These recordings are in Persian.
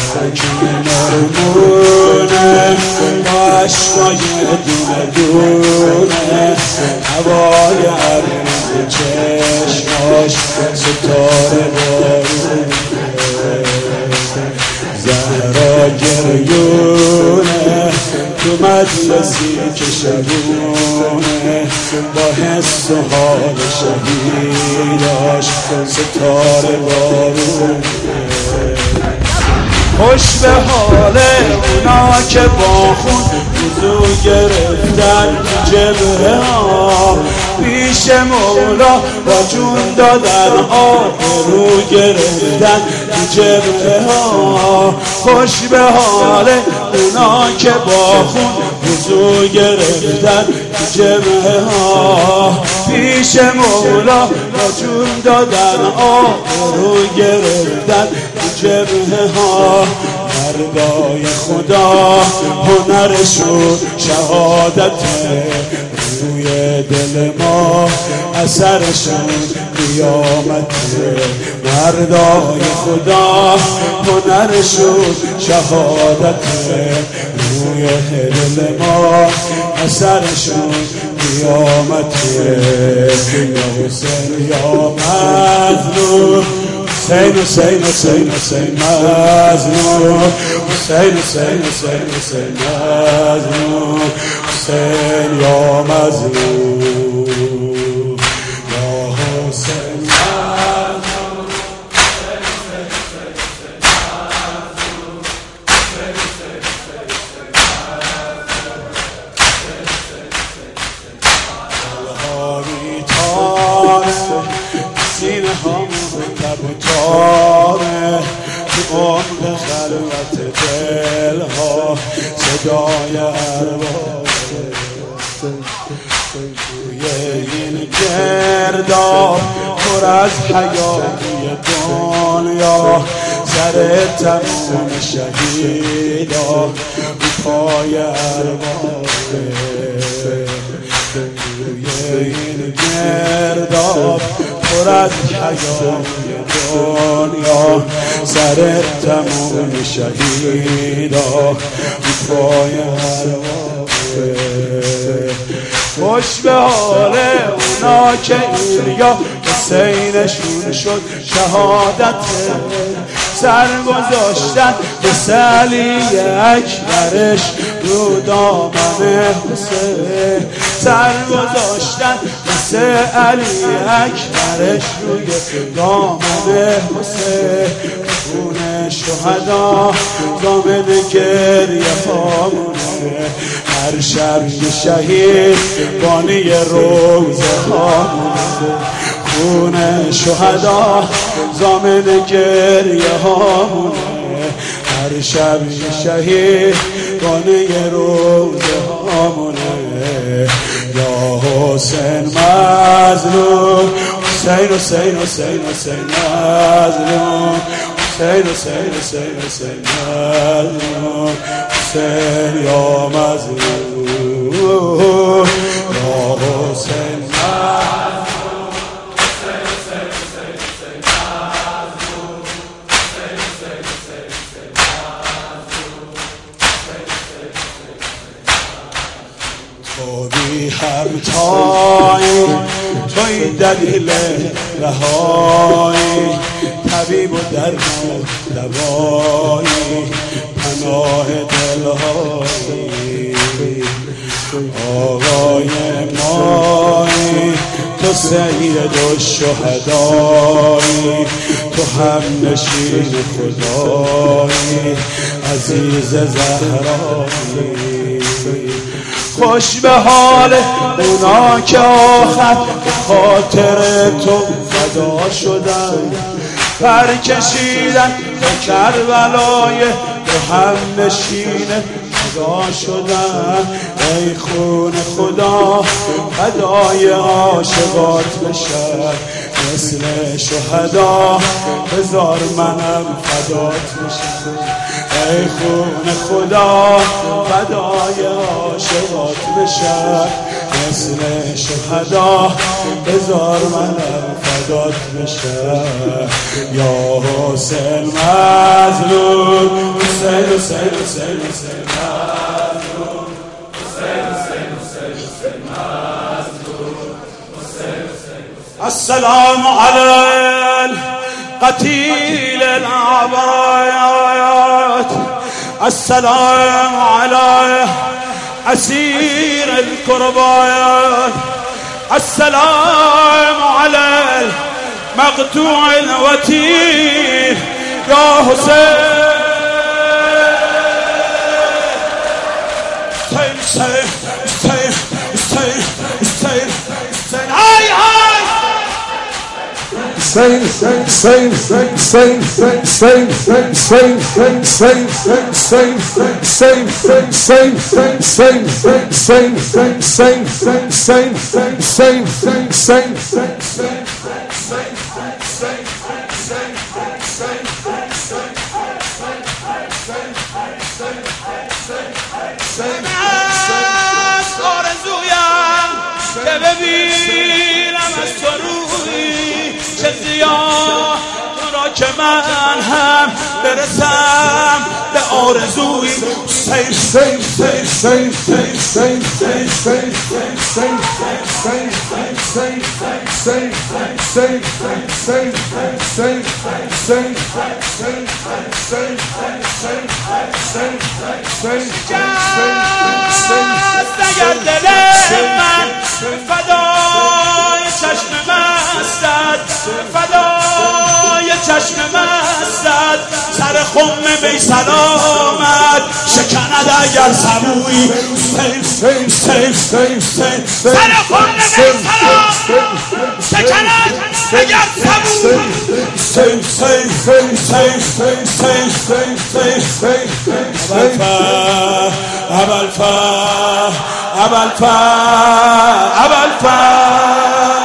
مرمونه با عشقای دونه دونه هوای عرض چشماش ستاره بارونه زهرا گریونه تو مجلسی که شبونه با حس و حال شهیداش ستاره بارونه خوش به حال اونا که با خون وضو گرفتن جبهه ها پیش مولا با جون دادن آبرو گرفتن جبهه ها خوش به حال اونا که با خون وضو گرفتن جبهه ها پیش مولا با جون دادن آبرو گرفتن جبهه ها مردای خدا هنرشون شهادت روی دل ما اثرشون قیامت مردای خدا هنرشون شهادت روی دل ما اثرشون قیامت یا حسین یا مظلوم حسین حسین حسین حسین مظلوم حسین حسین حسین حسین مظلوم حسین یا مظلوم یا حسین مظلوم الهاری تاره سینه هامون تب و تاره تو عمق خلوت دل ها صدای ارواح توی این گرداب پر از حیاتی دنیا سر تمام شهیدا پای ارواح توی این گرداب پر از حیاتی دنیا سر تمام شهیدا پای ارواح خوش به حال اونا که ایلیا حسینشون شد شهادت سر گذاشتن به سلی اکبرش رو دامن حسین سر گذاشتن مثل علی اکبرش روی دامن حسین خون شهدا دامن گریه هامونه هر شب یه شهید بانی روزه هامونه خون شهدا دامن گریه هامونه هر شب یه شهید بانی روزه هامونه یا حسین مظلوم حسین حسین حسین حسین مظلوم حسین حسین حسین حسین مظلوم حسین یا مظلوم یا حسین توی همتایی توی دلیل رهایی طبیب و درمان دوایی پناه دلهایی آقای مایی تو سید الشهدایی تو هم نشین خدایی عزیز زهرایی خوش به حال اونا که آخر به خاطر تو فدا شدن پر کشیدن به کربلای به هم نشین فدا شدن ای خون خدا فدای عاشقات بشن مثل شهدا هزار منم فدات بشن ای خون خدا فدای عاشقات بشن مثل شهدا هزار منم فدات بشن یا حسین مظلوم حسین حسین حسین حسین مظلوم حسین حسین حسین حسین مظلوم حسین حسین. السلام علی القتیل العبایات، السلام علی اسیر الكربات، السلام على المقطوع الوتير يا حسين. حسين حسين حسين حسين حسين هاي هاي حسين حسين حسين حسين حسين حسين حسين حسين حسين حسين حسين حسين حسين حسين حسين حسين آرزویم که ببینم از تو روی چه زیاد را که من هم برسم به آرزوی. سیر سیر سیر سیر سیر سیر سیر سیر سیر اگر دل من فدای چشم مستت، فدای چشم مستت، سر خم بی سلامت شکند اگر سبوی. سیر سیر سیر سیر سیر سر خم بی سلامت شکند اگر سبوی. سیر سیر سیر سیر سیر سیر سیر سیر ابوالفضل ابوالفضل ابوالفضل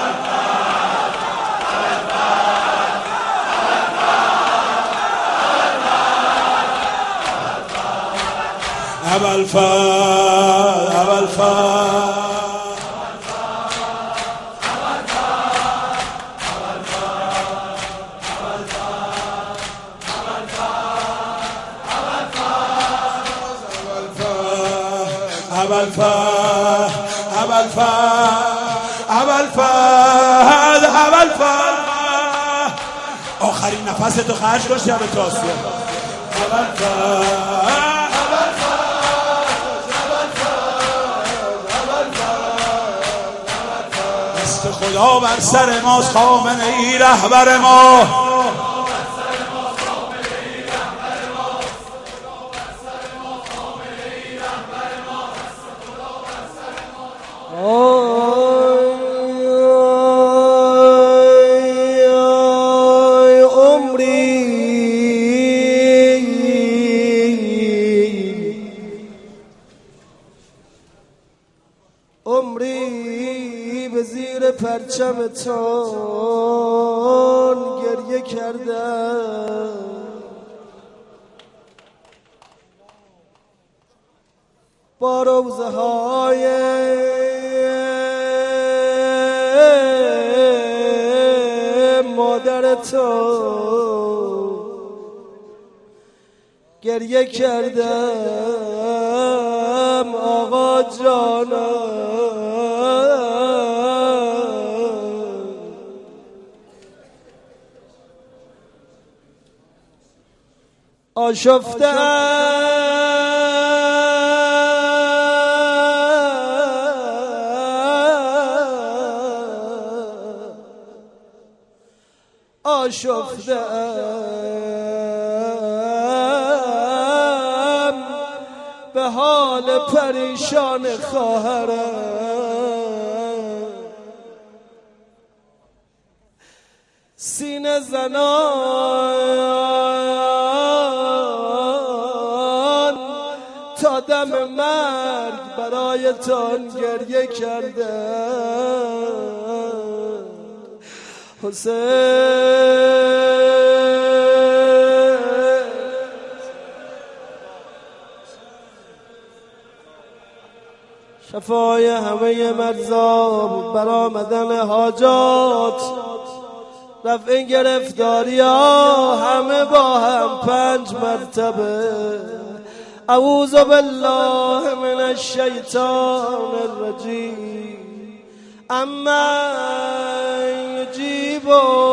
آخرین نفس تو خرج کن شب تاسیه. دست خدا بر سر ماست، خامنه ای رهبر ما. عمری به زیر پرچمتان گریه کردم، با روزه های مادرتان گریه کردم آقا جانم. آشفتم به حال پریشان خواهرم، سینه زنان تا دم مرگ برایتان گریه کردم. حسین شفای همه مرزا، برآمدن حاجات رفع گرفتاری ها همه با هم 5 مرتبه. اعوذ بالله من الشیطان الرجیم. اما یجیب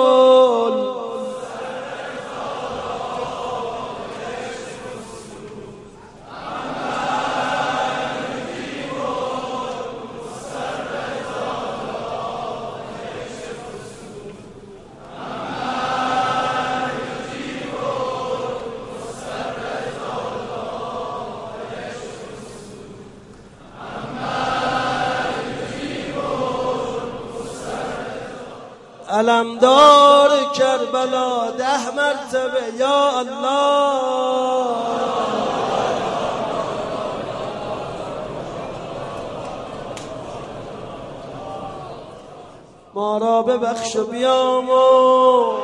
علمدار کربلا 10 مرتبه یا الله. ما را ببخش و بیامرز،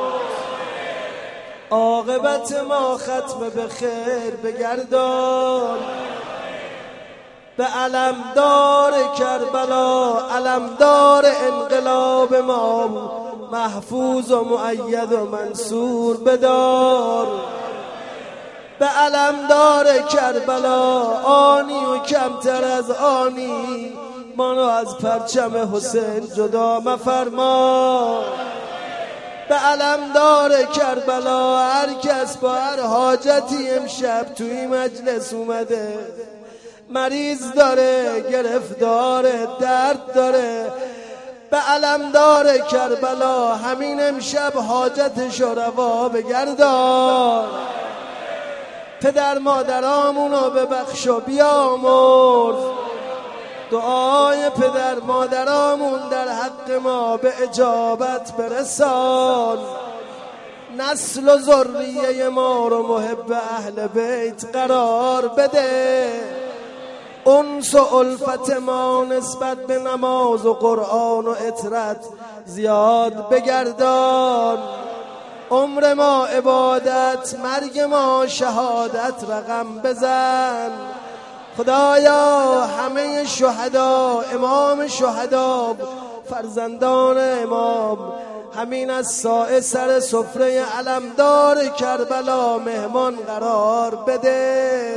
عاقبت ما ختم به خیر بگردان. به علمدار کربلا، علمدار انقلاب ما، محفوظ و مؤید و منصور بدار. به علمدار کربلا آنی و کمتر از آنی منو از پرچم حسین جدا مفرما. به علمدار کربلا هر کس با هر حاجتی امشب توی مجلس اومده، مریض داره، گرفتاره، درد داره، به علمدار کربلا همین امشب حاجتشو روا بگردان. پدر مادرامونو ببخش و بیامرز، دعای پدر مادرامون در حق ما به اجابت برسان. نسل و ذریه ما رو محب اهل بیت قرار بده. انس و الفت ما نسبت به نماز و قرآن و اطرت زیاد بگردان. عمر ما عبادت، مرگ ما شهادت رقم بزن. خدایا همه شهدا، امام شهدا، فرزندان امام، همین از سایه سر سفره علمدار کربلا مهمان قرار بده.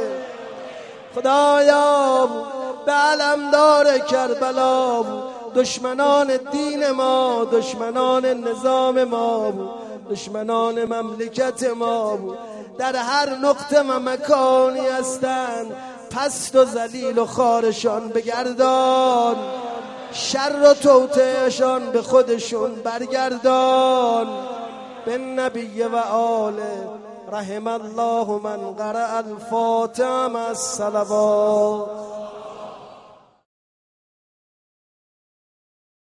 خدایا به علمدار کربلا، دشمنان دین ما، دشمنان نظام ما، دشمنان مملکت ما در هر نقطه و مکانی هستند، پست و ذلیل و خارشان بگردان. شر و توطئه‌شان به خودشون برگردان. به نبی و آله رحم الله من قرأ الفاتحه مع الصلوات.